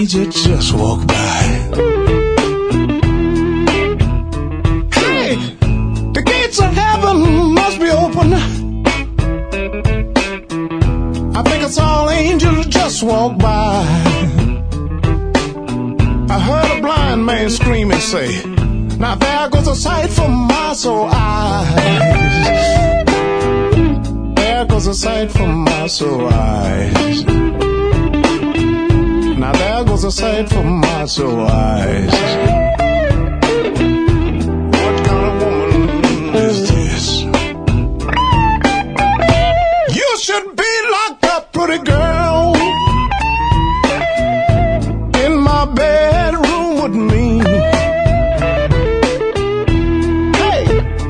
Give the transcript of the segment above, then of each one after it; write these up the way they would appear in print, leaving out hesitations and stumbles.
angel just walked by. Hey, the gates of heaven must be open. I think I saw angels just walk by. I heard a blind man scream and say, now there goes a sight for my soul eyes. There goes a sight for my soul eyes. Now there goes a sight for my soul eyes. What kind of woman is this? You should be locked up, pretty girl, in my bedroom with me. Hey,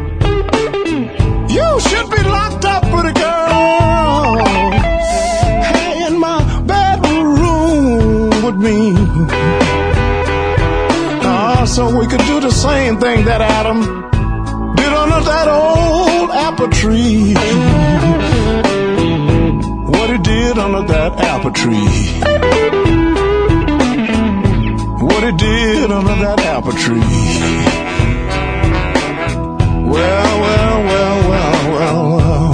you should be locked up, pretty girl, hey, in my bedroom with me. So we could do the same thing that Adam did under that old apple tree. What he did under that apple tree. What he did under that apple tree. Well, well, well, well, well, well.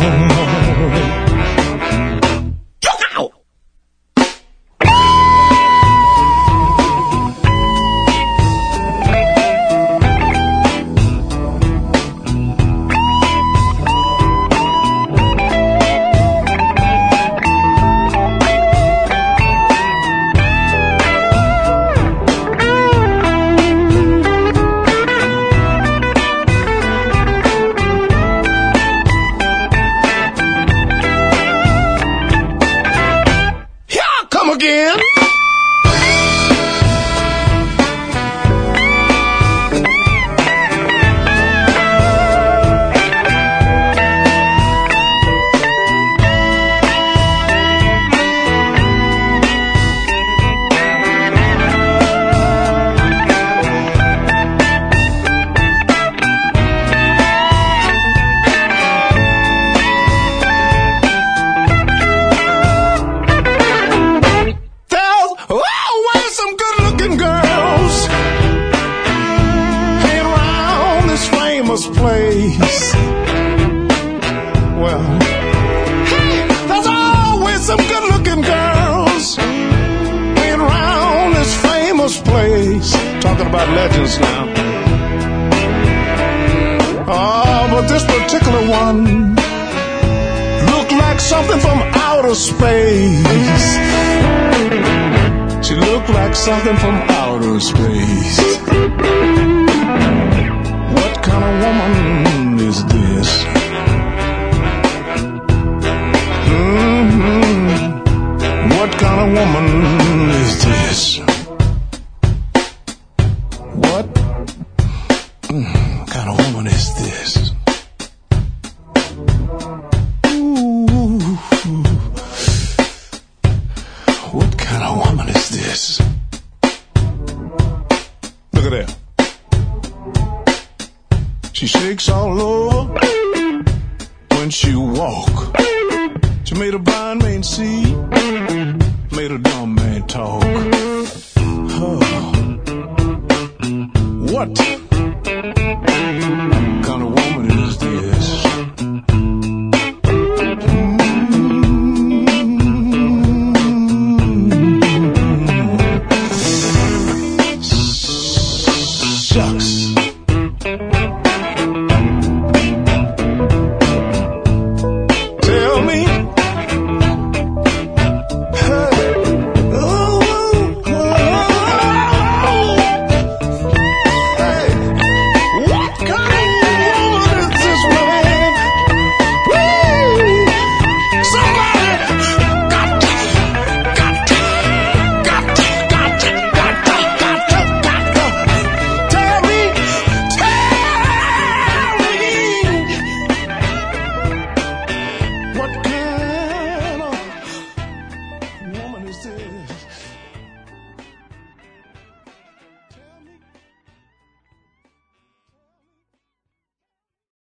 Again. Place. Well, hey, there's always some good-looking girls laying around this famous place. Talking about legends now. Oh, but this particular one looked like something from outer space. She looked like something from outer space. What kind of woman is this? What kind of woman is this? What kind of woman is this? Ooh. What kind of woman is this? Look at that. She shakes all over when she walk. She made a blind man see, made a dumb man talk. Oh. What kind of woman is this? Shucks.